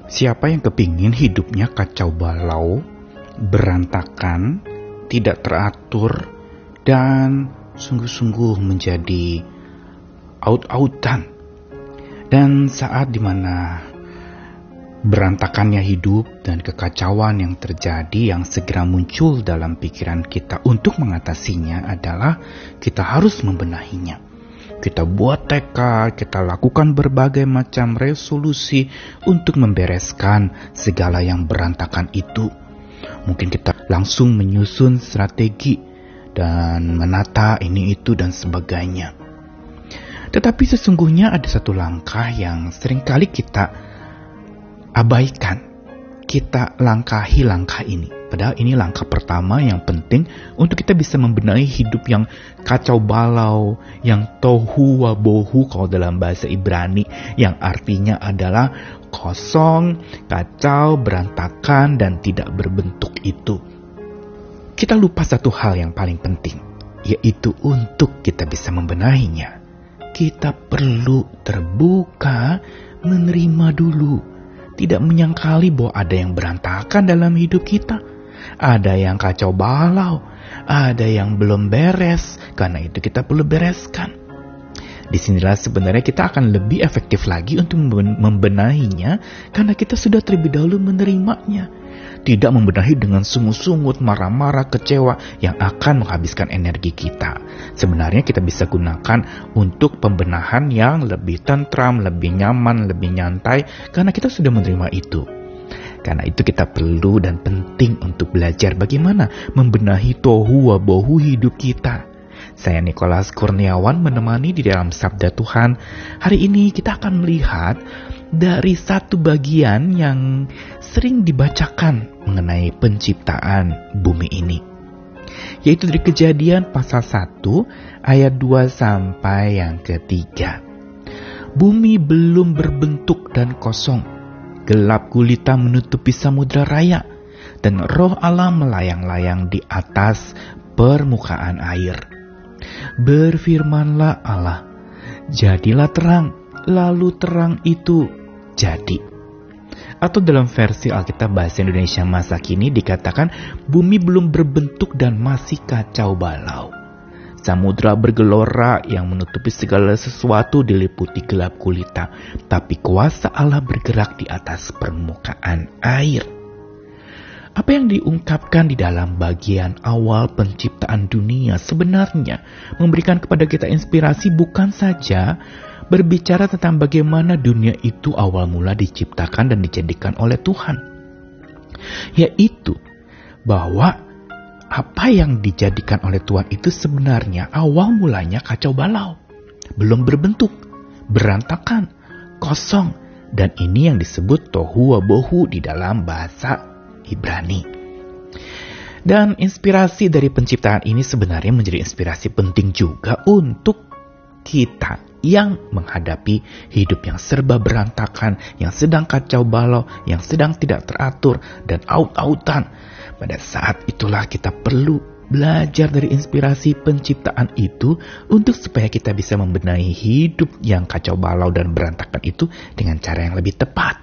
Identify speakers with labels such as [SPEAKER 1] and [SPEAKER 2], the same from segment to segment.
[SPEAKER 1] Siapa yang kepingin hidupnya kacau balau, berantakan, tidak teratur, dan sungguh-sungguh menjadi aut-autan. Dan saat dimana berantakannya hidup dan kekacauan yang terjadi yang segera muncul dalam pikiran kita untuk mengatasinya adalah kita harus membenahinya. Kita buat tekad, kita lakukan berbagai macam resolusi untuk membereskan segala yang berantakan itu. Mungkin kita langsung menyusun strategi dan menata ini itu dan sebagainya. Tetapi sesungguhnya ada satu langkah yang seringkali kita abaikan. Kita langkahi langkah ini. Padahal ini langkah pertama yang penting untuk kita bisa membenahi hidup yang kacau balau, yang tohu wabohu kalau dalam bahasa Ibrani, yang artinya adalah kosong, kacau, berantakan, dan tidak berbentuk itu. Kita lupa satu hal yang paling penting, yaitu untuk kita bisa membenahinya, kita perlu terbuka, menerima dulu. Tidak menyangkali bahwa ada yang berantakan dalam hidup kita. Ada yang kacau balau, ada yang belum beres, karena itu kita perlu bereskan. Disinilah sebenarnya kita akan lebih efektif lagi untuk membenahinya, karena kita sudah terlebih dahulu menerimanya. Tidak membenahi dengan sungut-sungut, marah-marah, kecewa yang akan menghabiskan energi kita. Sebenarnya kita bisa gunakan untuk pembenahan yang lebih tentram, lebih nyaman, lebih nyantai, karena kita sudah menerima itu. Karena itu kita perlu dan penting untuk belajar bagaimana membenahi tohu wabohu hidup kita. Saya Nikolas Kurniawan menemani di dalam Sabda Tuhan. Hari ini kita akan melihat dari satu bagian yang sering dibacakan mengenai penciptaan bumi ini. Yaitu dari Kejadian pasal 1 ayat 2 sampai yang ketiga. Bumi belum berbentuk dan kosong. Gelap gulita menutupi samudra raya, dan roh Allah melayang-layang di atas permukaan air. Berfirmanlah Allah, jadilah terang, lalu terang itu jadi. Atau dalam versi Alkitab Bahasa Indonesia masa kini dikatakan, bumi belum berbentuk dan masih kacau balau. Samudra bergelora yang menutupi segala sesuatu diliputi gelap gulita, tapi kuasa Allah bergerak di atas permukaan air. Apa yang diungkapkan di dalam bagian awal penciptaan dunia sebenarnya memberikan kepada kita inspirasi bukan saja berbicara tentang bagaimana dunia itu awal mula diciptakan dan dijadikan oleh Tuhan, yaitu bahwa apa yang dijadikan oleh Tuhan itu sebenarnya awal mulanya kacau balau, belum berbentuk, berantakan, kosong, dan ini yang disebut tohu wabohu di dalam bahasa Ibrani. Dan inspirasi dari penciptaan ini sebenarnya menjadi inspirasi penting juga untuk kita yang menghadapi hidup yang serba berantakan, yang sedang kacau balau, yang sedang tidak teratur, dan aut-autan. Pada saat itulah kita perlu belajar dari inspirasi penciptaan itu untuk supaya kita bisa membenahi hidup yang kacau balau dan berantakan itu dengan cara yang lebih tepat.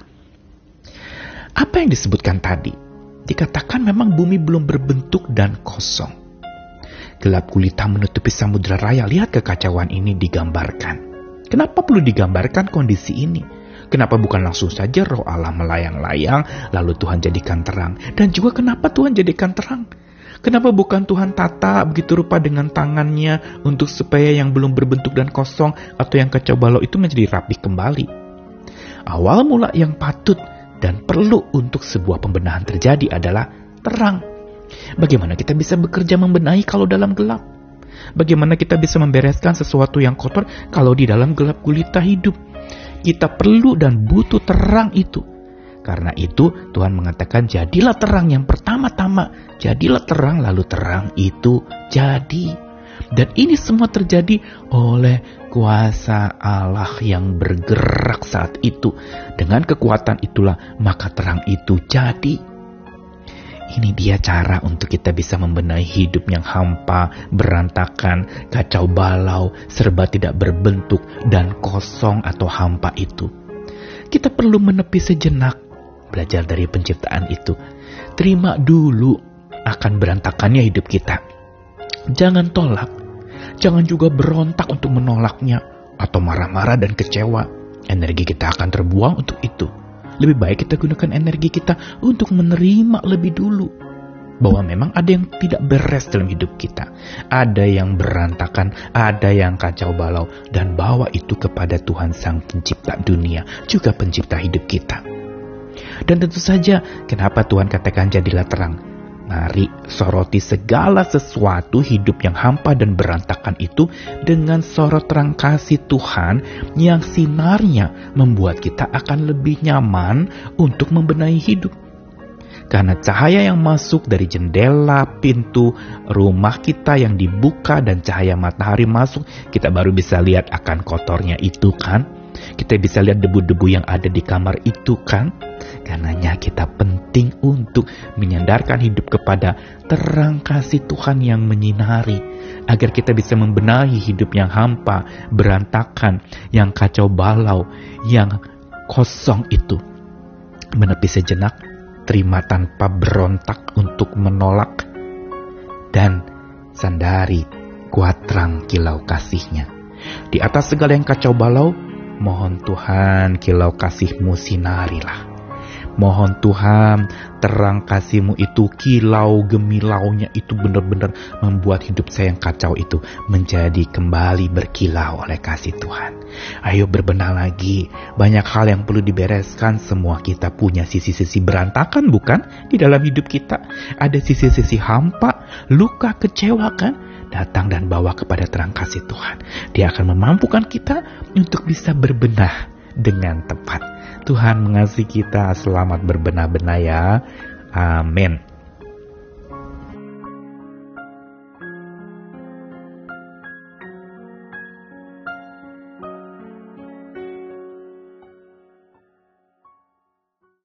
[SPEAKER 1] Apa yang disebutkan tadi? Dikatakan memang bumi belum berbentuk dan kosong. Gelap gulita menutupi samudra raya. Lihat kekacauan ini digambarkan. Kenapa perlu digambarkan kondisi ini? Kenapa bukan langsung saja roh Allah melayang-layang lalu Tuhan jadikan terang? Dan juga kenapa Tuhan jadikan terang? Kenapa bukan Tuhan tata begitu rupa dengan tangannya untuk supaya yang belum berbentuk dan kosong atau yang kacau balau itu menjadi rapi kembali? Awal mula yang patut dan perlu untuk sebuah pembenahan terjadi adalah terang. Bagaimana kita bisa bekerja membenahi kalau dalam gelap? Bagaimana kita bisa membereskan sesuatu yang kotor kalau di dalam gelap gulita hidup? Kita perlu dan butuh terang itu. Karena itu Tuhan mengatakan jadilah terang yang pertama-tama. Jadilah terang lalu terang itu jadi. Dan ini semua terjadi oleh kuasa Allah yang bergerak saat itu. Dengan kekuatan itulah maka terang itu jadi. Ini dia cara untuk kita bisa membenahi hidup yang hampa, berantakan, kacau balau, serba tidak berbentuk, dan kosong atau hampa itu. Kita perlu menepi sejenak Belajar dari penciptaan itu. Terima dulu akan berantakannya hidup kita. Jangan tolak. Jangan juga berontak untuk menolaknya atau marah-marah dan kecewa. Energi kita akan terbuang untuk itu. Lebih baik kita gunakan energi kita untuk menerima lebih dulu bahwa memang ada yang tidak beres dalam hidup kita. Ada yang berantakan, ada yang kacau balau, dan bawa itu kepada Tuhan Sang Pencipta dunia, juga pencipta hidup kita. Dan tentu saja, kenapa Tuhan katakan jadilah terang? Mari soroti segala sesuatu hidup yang hampa dan berantakan itu dengan sorot terang kasih Tuhan yang sinarnya membuat kita akan lebih nyaman untuk membenahi hidup. Karena cahaya yang masuk dari jendela, pintu, rumah kita yang dibuka dan cahaya matahari masuk, kita baru bisa lihat akan kotornya itu kan? Kita bisa lihat debu-debu yang ada di kamar itu kan? Karenanya kita penting untuk menyandarkan hidup kepada terang kasih Tuhan yang menyinari, agar kita bisa membenahi hidup yang hampa, berantakan, yang kacau balau, yang kosong itu. Menepi sejenak, terima tanpa berontak untuk menolak, dan sandari kuat terang kilau kasih-Nya. Di atas segala yang kacau balau, mohon Tuhan kilau kasih-Mu sinarilah. Mohon Tuhan terang kasih-Mu itu, kilau gemilaunya itu benar-benar membuat hidup saya yang kacau itu menjadi kembali berkilau oleh kasih Tuhan. Ayo berbenah lagi, banyak hal yang perlu dibereskan. Semua kita punya sisi-sisi berantakan bukan? Di dalam hidup kita ada sisi-sisi hampa, luka, kecewa kan? Datang dan bawa kepada terang kasih Tuhan. Dia akan memampukan kita untuk bisa berbenah dengan tepat. Tuhan mengasihi kita, selamat berbenah-benah ya. Amin.